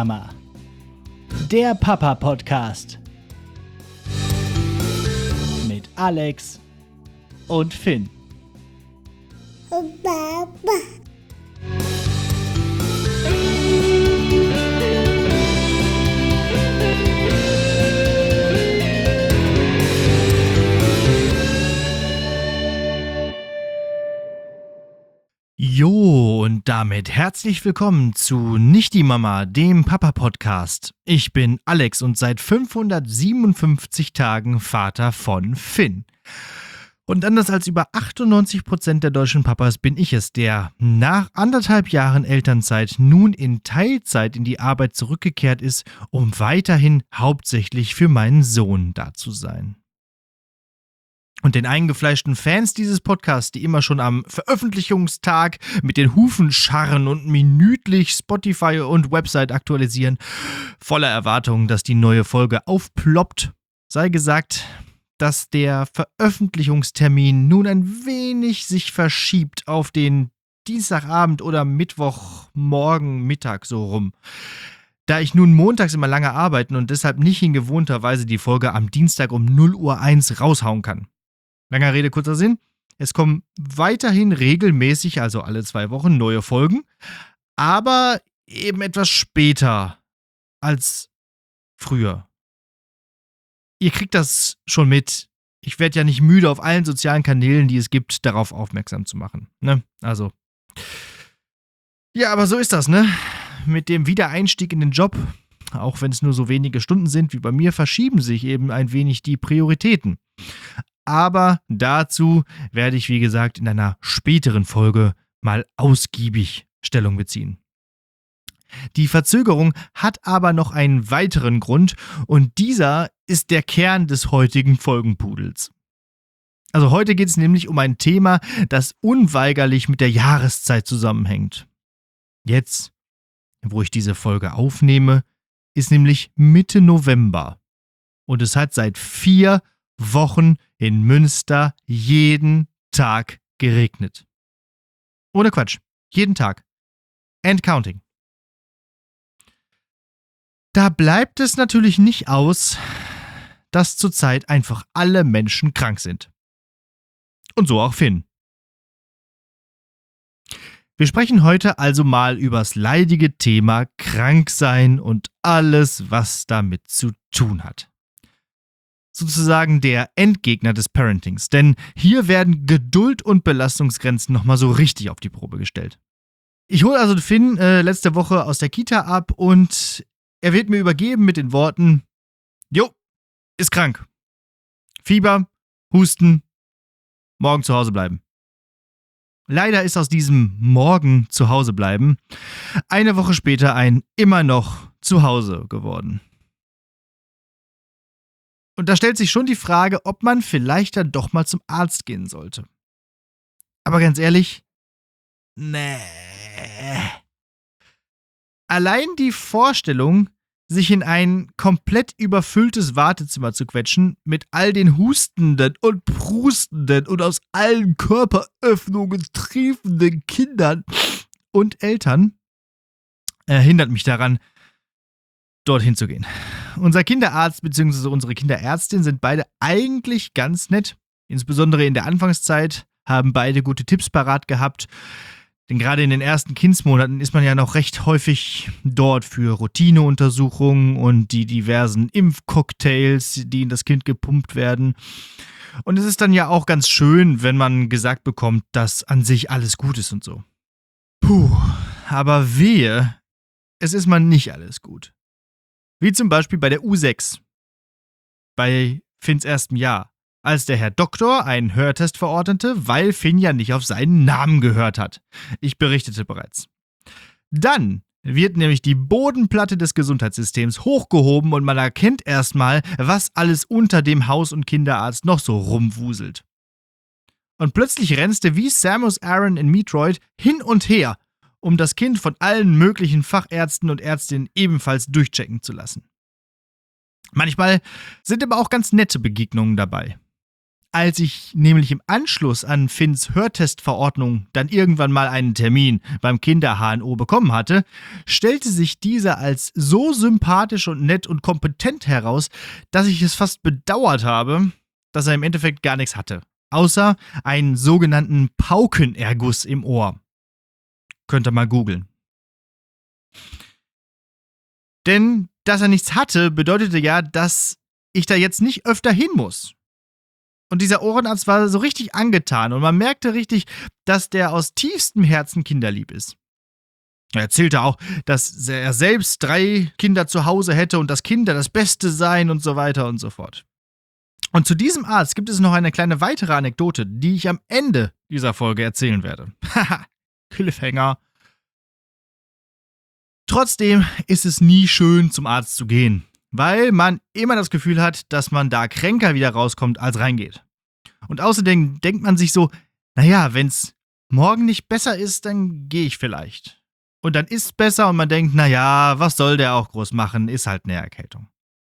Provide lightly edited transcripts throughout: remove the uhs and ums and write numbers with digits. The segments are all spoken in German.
Mama. Der Papa-Podcast. Mit Alex und Finn. Jo, und damit herzlich willkommen zu Nicht die Mama, dem Papa-Podcast. Ich bin Alex und seit 557 Tagen Vater von Finn. Und anders als über 98% der deutschen Papas bin ich es, der nach 1,5 Jahren Elternzeit nun in Teilzeit in die Arbeit zurückgekehrt ist, um weiterhin hauptsächlich für meinen Sohn da zu sein. Und den eingefleischten Fans dieses Podcasts, die immer schon am Veröffentlichungstag mit den Hufen scharren und minütlich Spotify und Website aktualisieren, voller Erwartungen, dass die neue Folge aufploppt, sei gesagt, dass der Veröffentlichungstermin nun ein wenig sich verschiebt auf den Dienstagabend oder Mittwochmorgen, Mittag so rum. Da ich nun montags immer lange arbeiten und deshalb nicht in gewohnter Weise die Folge am Dienstag um 0:01 Uhr raushauen kann. Langer Rede, kurzer Sinn. Es kommen weiterhin regelmäßig, also alle 2 Wochen, neue Folgen, aber eben etwas später als früher. Ihr kriegt das schon mit. Ich werde ja nicht müde, auf allen sozialen Kanälen, die es gibt, darauf aufmerksam zu machen. Ne? Also. Ja, aber so ist das, ne? Mit dem Wiedereinstieg in den Job, auch wenn es nur so wenige Stunden sind wie bei mir, verschieben sich eben ein wenig die Prioritäten. Aber dazu werde ich, wie gesagt, in einer späteren Folge mal ausgiebig Stellung beziehen. Die Verzögerung hat aber noch einen weiteren Grund und dieser ist der Kern des heutigen Folgenpudels. Also heute geht es nämlich um ein Thema, das unweigerlich mit der Jahreszeit zusammenhängt. Jetzt, wo ich diese Folge aufnehme, ist nämlich Mitte November und es hat seit 4 Wochen in Münster jeden Tag geregnet. Ohne Quatsch, jeden Tag. And counting. Da bleibt es natürlich nicht aus, dass zurzeit einfach alle Menschen krank sind. Und so auch Finn. Wir sprechen heute also mal übers leidige Thema Kranksein und alles, was damit zu tun hat. Sozusagen der Endgegner des Parentings, denn hier werden Geduld und Belastungsgrenzen nochmal so richtig auf die Probe gestellt. Ich hole also Finn letzte Woche aus der Kita ab und er wird mir übergeben mit den Worten: Jo, ist krank. Fieber, Husten, morgen zu Hause bleiben. Leider ist aus diesem Morgen zu Hause bleiben eine Woche später ein immer noch zu Hause geworden. Und da stellt sich schon die Frage, ob man vielleicht dann doch mal zum Arzt gehen sollte. Aber ganz ehrlich, nee. Allein die Vorstellung, sich in ein komplett überfülltes Wartezimmer zu quetschen, mit all den hustenden und prustenden und aus allen Körperöffnungen triefenden Kindern und Eltern, hindert mich daran, dorthin zu gehen. Unser Kinderarzt bzw. unsere Kinderärztin sind beide eigentlich ganz nett. Insbesondere in der Anfangszeit haben beide gute Tipps parat gehabt. Denn gerade in den ersten Kindsmonaten ist man ja noch recht häufig dort für Routineuntersuchungen und die diversen Impfcocktails, die in das Kind gepumpt werden. Und es ist dann ja auch ganz schön, wenn man gesagt bekommt, dass an sich alles gut ist und so. Puh, aber wehe, es ist mal nicht alles gut. Wie zum Beispiel bei der U6. Bei Finns erstem Jahr. Als der Herr Doktor einen Hörtest verordnete, weil Finn ja nicht auf seinen Namen gehört hat. Ich berichtete bereits. Dann wird nämlich die Bodenplatte des Gesundheitssystems hochgehoben und man erkennt erstmal, was alles unter dem Haus- und Kinderarzt noch so rumwuselt. Und plötzlich rennst du wie Samus Aran in Metroid hin und her, um das Kind von allen möglichen Fachärzten und Ärztinnen ebenfalls durchchecken zu lassen. Manchmal sind aber auch ganz nette Begegnungen dabei. Als ich nämlich im Anschluss an Finns Hörtestverordnung dann irgendwann mal einen Termin beim Kinder-HNO bekommen hatte, stellte sich dieser als so sympathisch und nett und kompetent heraus, dass ich es fast bedauert habe, dass er im Endeffekt gar nichts hatte. Außer einen sogenannten Paukenerguss im Ohr. Könnt ihr mal googeln. Denn, dass er nichts hatte, bedeutete ja, dass ich da jetzt nicht öfter hin muss. Und dieser Ohrenarzt war so richtig angetan und man merkte richtig, dass der aus tiefstem Herzen kinderlieb ist. Er erzählte auch, dass er selbst 3 Kinder zu Hause hätte und dass Kinder das Beste seien und so weiter und so fort. Und zu diesem Arzt gibt es noch eine kleine weitere Anekdote, die ich am Ende dieser Folge erzählen werde. Haha, Cliffhanger. Trotzdem ist es nie schön, zum Arzt zu gehen, weil man immer das Gefühl hat, dass man da kränker wieder rauskommt, als reingeht. Und außerdem denkt man sich so, naja, wenn's morgen nicht besser ist, dann gehe ich vielleicht. Und dann ist's besser und man denkt, naja, was soll der auch groß machen, ist halt eine Erkältung.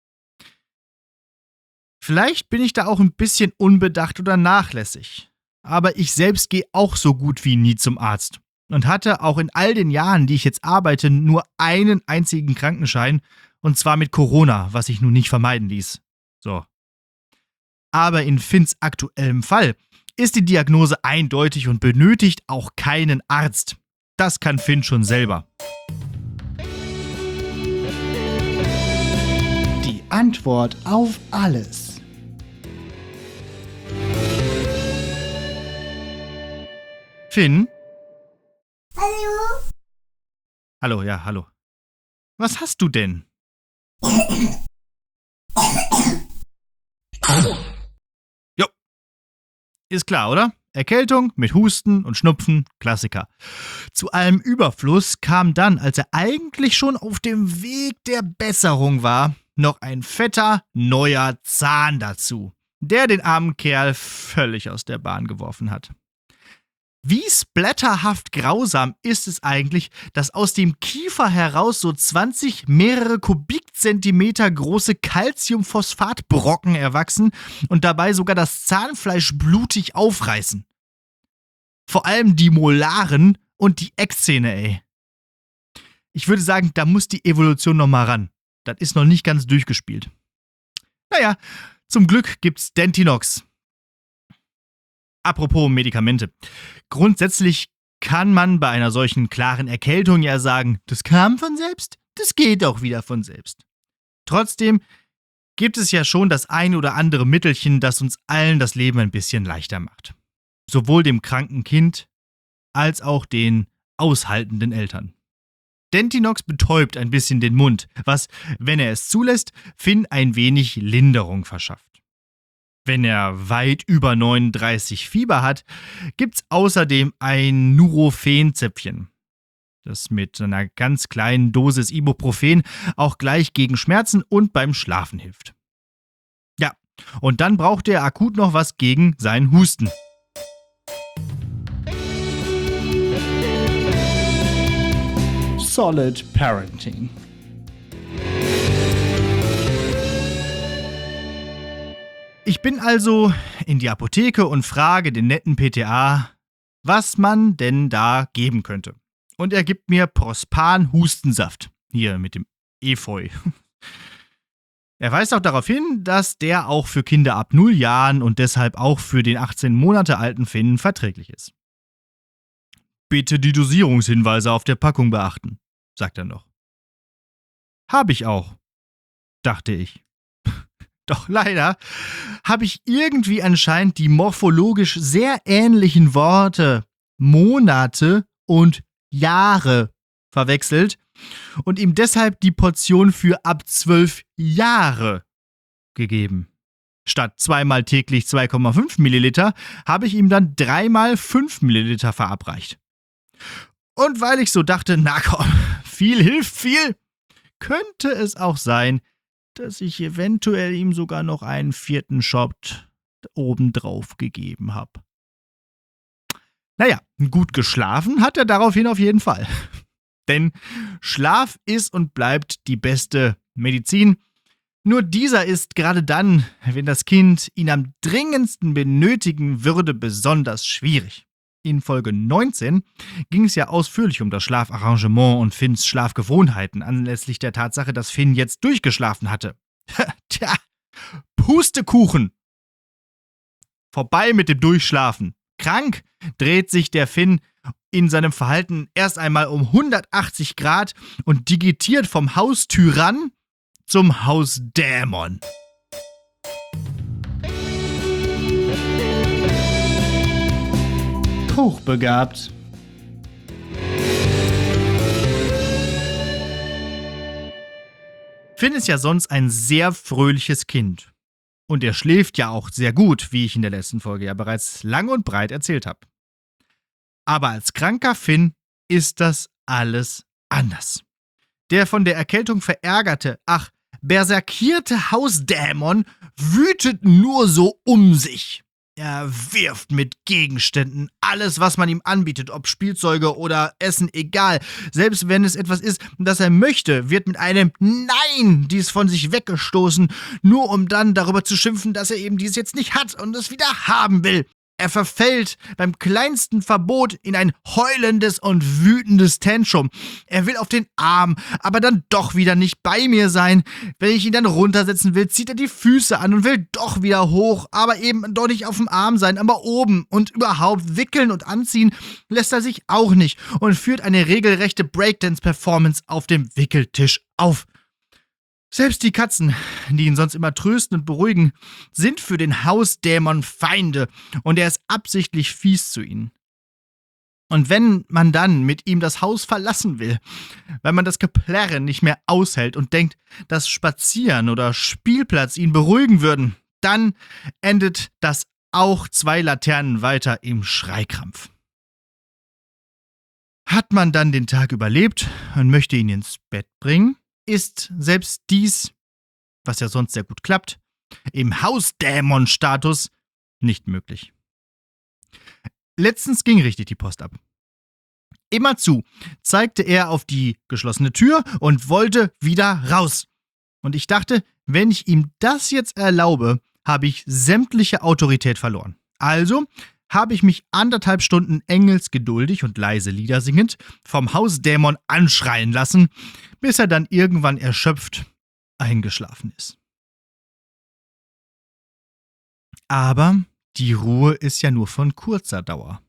Vielleicht bin ich da auch ein bisschen unbedacht oder nachlässig. Aber ich selbst gehe auch so gut wie nie zum Arzt. Und hatte auch in all den Jahren, die ich jetzt arbeite, nur einen einzigen Krankenschein. Und zwar mit Corona, was sich nun nicht vermeiden ließ. So. Aber in Finns aktuellem Fall ist die Diagnose eindeutig und benötigt auch keinen Arzt. Das kann Finn schon selber. Die Antwort auf alles. Finn? Hallo? Hallo, ja, hallo. Was hast du denn? Jo. Ist klar, oder? Erkältung mit Husten und Schnupfen, Klassiker. Zu allem Überfluss kam dann, als er eigentlich schon auf dem Weg der Besserung war, noch ein fetter, neuer Zahn dazu, der den armen Kerl völlig aus der Bahn geworfen hat. Wie splatterhaft grausam ist es eigentlich, dass aus dem Kiefer heraus so 20 mehrere Kubikzentimeter große Calciumphosphatbrocken erwachsen und dabei sogar das Zahnfleisch blutig aufreißen. Vor allem die Molaren und die Eckzähne, ey. Ich würde sagen, da muss die Evolution noch mal ran. Das ist noch nicht ganz durchgespielt. Naja, zum Glück gibt's Dentinox. Apropos Medikamente. Grundsätzlich kann man bei einer solchen klaren Erkältung ja sagen, das kam von selbst, das geht auch wieder von selbst. Trotzdem gibt es ja schon das ein oder andere Mittelchen, das uns allen das Leben ein bisschen leichter macht. Sowohl dem kranken Kind als auch den aushaltenden Eltern. Dentinox betäubt ein bisschen den Mund, was, wenn er es zulässt, Finn ein wenig Linderung verschafft. Wenn er weit über 39 Fieber hat, gibt's außerdem ein Nurofen-Zäpfchen, das mit einer ganz kleinen Dosis Ibuprofen auch gleich gegen Schmerzen und beim Schlafen hilft. Ja, und dann braucht er akut noch was gegen seinen Husten. Solid Parenting. Ich bin also in die Apotheke und frage den netten PTA, was man denn da geben könnte. Und er gibt mir Prospan-Hustensaft. Hier mit dem Efeu. Er weist auch darauf hin, dass der auch für Kinder ab 0 Jahren und deshalb auch für den 18 Monate alten Finn verträglich ist. Bitte die Dosierungshinweise auf der Packung beachten, sagt er noch. Hab ich auch, dachte ich. Doch leider habe ich irgendwie anscheinend die morphologisch sehr ähnlichen Worte Monate und Jahre verwechselt und ihm deshalb die Portion für ab 12 Jahre gegeben. Statt 2-mal täglich 2,5 Milliliter habe ich ihm dann 3-mal 5 Milliliter verabreicht. Und weil ich so dachte, na komm, viel hilft viel, könnte es auch sein, dass ich eventuell ihm sogar noch einen 4. Shot obendrauf gegeben habe. Naja, gut geschlafen hat er daraufhin auf jeden Fall. Denn Schlaf ist und bleibt die beste Medizin. Nur dieser ist gerade dann, wenn das Kind ihn am dringendsten benötigen würde, besonders schwierig. In Folge 19 ging es ja ausführlich um das Schlafarrangement und Finns Schlafgewohnheiten anlässlich der Tatsache, dass Finn jetzt durchgeschlafen hatte. Tja, Pustekuchen! Vorbei mit dem Durchschlafen. Krank dreht sich der Finn in seinem Verhalten erst einmal um 180 Grad und digitiert vom Haustyrann zum Hausdämon. Hochbegabt. Finn ist ja sonst ein sehr fröhliches Kind. Und er schläft ja auch sehr gut, wie ich in der letzten Folge ja bereits lang und breit erzählt habe. Aber als kranker Finn ist das alles anders. Der von der Erkältung verärgerte, berserkierte Hausdämon wütet nur so um sich. Er wirft mit Gegenständen alles, was man ihm anbietet, ob Spielzeuge oder Essen, egal. Selbst wenn es etwas ist, das er möchte, wird mit einem Nein dies von sich weggestoßen, nur um dann darüber zu schimpfen, dass er eben dies jetzt nicht hat und es wieder haben will. Er verfällt beim kleinsten Verbot in ein heulendes und wütendes Tantrum. Er will auf den Arm, aber dann doch wieder nicht bei mir sein. Wenn ich ihn dann runtersetzen will, zieht er die Füße an und will doch wieder hoch, aber eben doch nicht auf dem Arm sein, aber oben. Und überhaupt wickeln und anziehen lässt er sich auch nicht und führt eine regelrechte Breakdance-Performance auf dem Wickeltisch auf. Selbst die Katzen, die ihn sonst immer trösten und beruhigen, sind für den Hausdämon Feinde und er ist absichtlich fies zu ihnen. Und wenn man dann mit ihm das Haus verlassen will, weil man das Geplärren nicht mehr aushält und denkt, dass Spazieren oder Spielplatz ihn beruhigen würden, dann endet das auch 2 Laternen weiter im Schreikrampf. Hat man dann den Tag überlebt und möchte ihn ins Bett bringen, ist selbst dies, was ja sonst sehr gut klappt, im Hausdämon-Status nicht möglich. Letztens ging richtig die Post ab. Immerzu zeigte er auf die geschlossene Tür und wollte wieder raus. Und ich dachte, wenn ich ihm das jetzt erlaube, habe ich sämtliche Autorität verloren. Also habe ich mich 1,5 Stunden engelsgeduldig und leise Lieder singend vom Hausdämon anschreien lassen, bis er dann irgendwann erschöpft eingeschlafen ist. Aber die Ruhe ist ja nur von kurzer Dauer.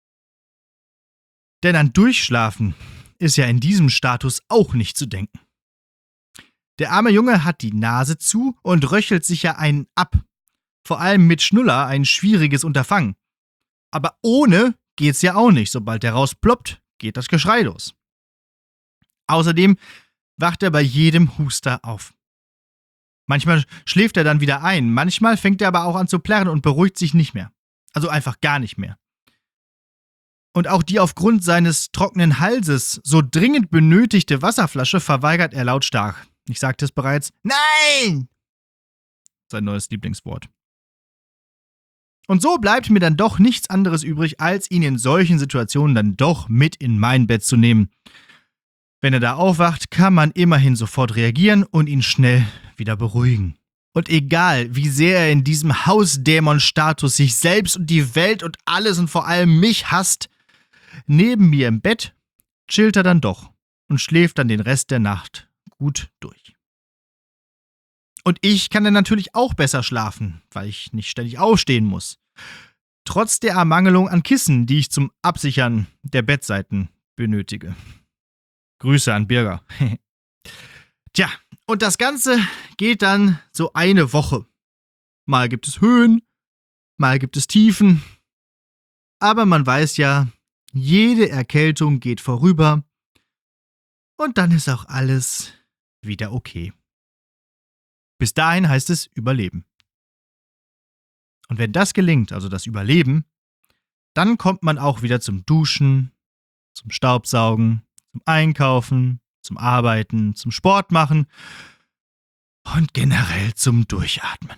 Denn an Durchschlafen ist ja in diesem Status auch nicht zu denken. Der arme Junge hat die Nase zu und röchelt sich ja einen ab. Vor allem mit Schnuller ein schwieriges Unterfangen. Aber ohne geht's ja auch nicht. Sobald er rausploppt, geht das Geschrei los. Außerdem wacht er bei jedem Huster auf. Manchmal schläft er dann wieder ein, manchmal fängt er aber auch an zu plärren und beruhigt sich nicht mehr. Also einfach gar nicht mehr. Und auch die aufgrund seines trockenen Halses so dringend benötigte Wasserflasche verweigert er lautstark. Ich sagte es bereits. Nein! Sein neues Lieblingswort. Und so bleibt mir dann doch nichts anderes übrig, als ihn in solchen Situationen dann doch mit in mein Bett zu nehmen. Wenn er da aufwacht, kann man immerhin sofort reagieren und ihn schnell wieder beruhigen. Und egal, wie sehr er in diesem Hausdämon-Status sich selbst und die Welt und alles und vor allem mich hasst, neben mir im Bett chillt er dann doch und schläft dann den Rest der Nacht gut durch. Und ich kann dann natürlich auch besser schlafen, weil ich nicht ständig aufstehen muss. Trotz der Ermangelung an Kissen, die ich zum Absichern der Bettseiten benötige. Grüße an Birger. Tja, und das Ganze geht dann so eine Woche. Mal gibt es Höhen, mal gibt es Tiefen. Aber man weiß ja, jede Erkältung geht vorüber. Und dann ist auch alles wieder okay. Bis dahin heißt es Überleben. Und wenn das gelingt, also das Überleben, dann kommt man auch wieder zum Duschen, zum Staubsaugen, zum Einkaufen, zum Arbeiten, zum Sport machen und generell zum Durchatmen.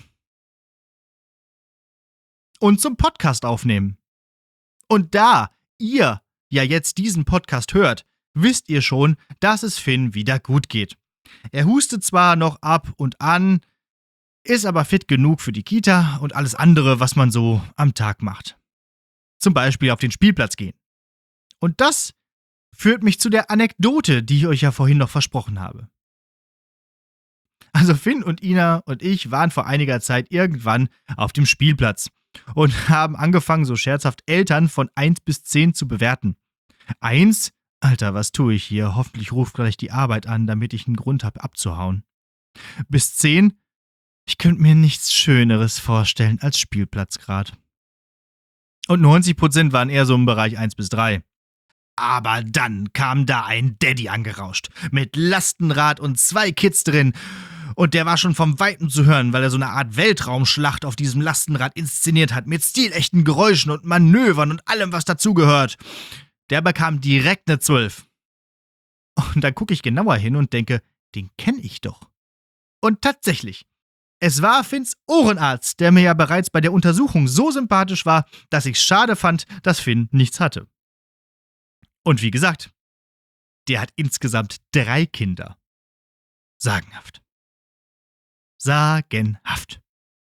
Und zum Podcast aufnehmen. Und da ihr ja jetzt diesen Podcast hört, wisst ihr schon, dass es Finn wieder gut geht. Er hustet zwar noch ab und an, ist aber fit genug für die Kita und alles andere, was man so am Tag macht. Zum Beispiel auf den Spielplatz gehen. Und das führt mich zu der Anekdote, die ich euch ja vorhin noch versprochen habe. Also Finn und Ina und ich waren vor einiger Zeit irgendwann auf dem Spielplatz und haben angefangen, so scherzhaft Eltern von 1 bis 10 zu bewerten. 1? Alter, was tue ich hier? Hoffentlich ruft gleich die Arbeit an, damit ich einen Grund habe, abzuhauen. Bis 10? Ich könnte mir nichts Schöneres vorstellen als Spielplatzgrad. Und 90% waren eher so im Bereich 1 bis 3. Aber dann kam da ein Daddy angerauscht, mit Lastenrad und 2 Kids drin. Und der war schon vom Weiten zu hören, weil er so eine Art Weltraumschlacht auf diesem Lastenrad inszeniert hat, mit stilechten Geräuschen und Manövern und allem, was dazugehört. Der bekam direkt eine 12. Und dann gucke ich genauer hin und denke, den kenne ich doch. Und tatsächlich, es war Finns Ohrenarzt, der mir ja bereits bei der Untersuchung so sympathisch war, dass ich's schade fand, dass Finn nichts hatte. Und wie gesagt, der hat insgesamt 3 Kinder. Sagenhaft. Sagenhaft.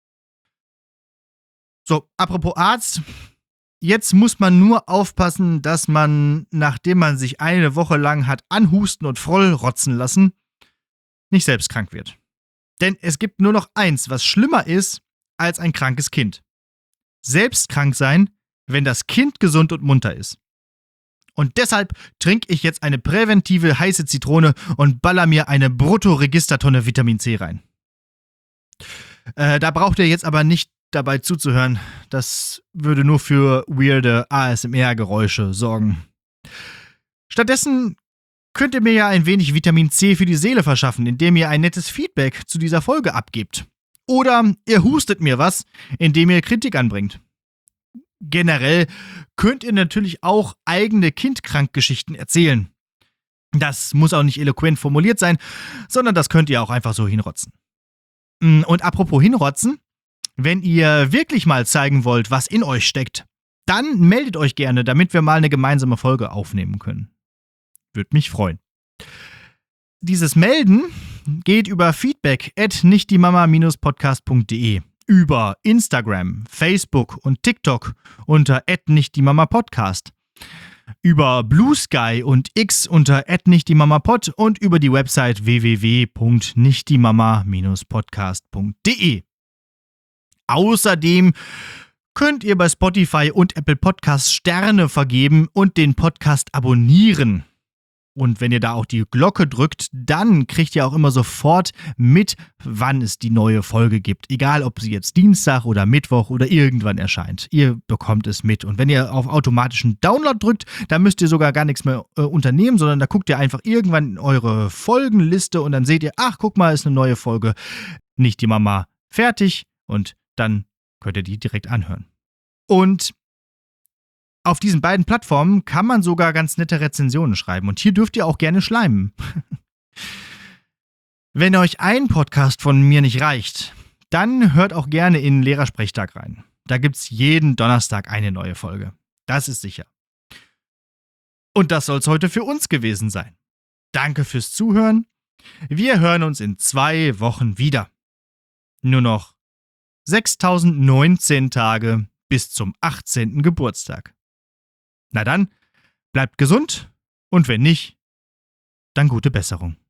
So, apropos Arzt. Jetzt muss man nur aufpassen, dass man, nachdem man sich eine Woche lang hat anhusten und vollrotzen lassen, nicht selbst krank wird. Denn es gibt nur noch eins, was schlimmer ist als ein krankes Kind. Selbst krank sein, wenn das Kind gesund und munter ist. Und deshalb trinke ich jetzt eine präventive heiße Zitrone und baller mir eine Brutto-Registertonne Vitamin C rein. Da braucht ihr jetzt aber nicht dabei zuzuhören. Das würde nur für weirde ASMR-Geräusche sorgen. Stattdessen könnt ihr mir ja ein wenig Vitamin C für die Seele verschaffen, indem ihr ein nettes Feedback zu dieser Folge abgebt. Oder ihr hustet mir was, indem ihr Kritik anbringt. Generell könnt ihr natürlich auch eigene Kindkrankgeschichten erzählen. Das muss auch nicht eloquent formuliert sein, sondern das könnt ihr auch einfach so hinrotzen. Und apropos hinrotzen, wenn ihr wirklich mal zeigen wollt, was in euch steckt, dann meldet euch gerne, damit wir mal eine gemeinsame Folge aufnehmen können. Würde mich freuen. Dieses Melden geht über feedback@nichtdiemama-podcast.de, über Instagram, Facebook und TikTok unter @nichtdiemamapodcast, über Blue Sky und X unter @nichtdiemamapod und über die Website www.nichtdiemama-podcast.de. Außerdem könnt ihr bei Spotify und Apple Podcasts Sterne vergeben und den Podcast abonnieren. Und wenn ihr da auch die Glocke drückt, dann kriegt ihr auch immer sofort mit, wann es die neue Folge gibt. Egal, ob sie jetzt Dienstag oder Mittwoch oder irgendwann erscheint. Ihr bekommt es mit. Und wenn ihr auf automatischen Download drückt, dann müsst ihr sogar gar nichts mehr unternehmen, sondern da guckt ihr einfach irgendwann in eure Folgenliste und dann seht ihr, ach, guck mal, ist eine neue Folge. Nicht die Mama fertig und dann könnt ihr die direkt anhören. Und auf diesen beiden Plattformen kann man sogar ganz nette Rezensionen schreiben. Und hier dürft ihr auch gerne schleimen. Wenn euch ein Podcast von mir nicht reicht, dann hört auch gerne in Lehrersprechtag rein. Da gibt's jeden Donnerstag eine neue Folge. Das ist sicher. Und das soll's heute für uns gewesen sein. Danke fürs Zuhören. Wir hören uns in 2 Wochen wieder. Nur noch 6019 Tage bis zum 18. Geburtstag. Na dann, bleibt gesund und wenn nicht, dann gute Besserung.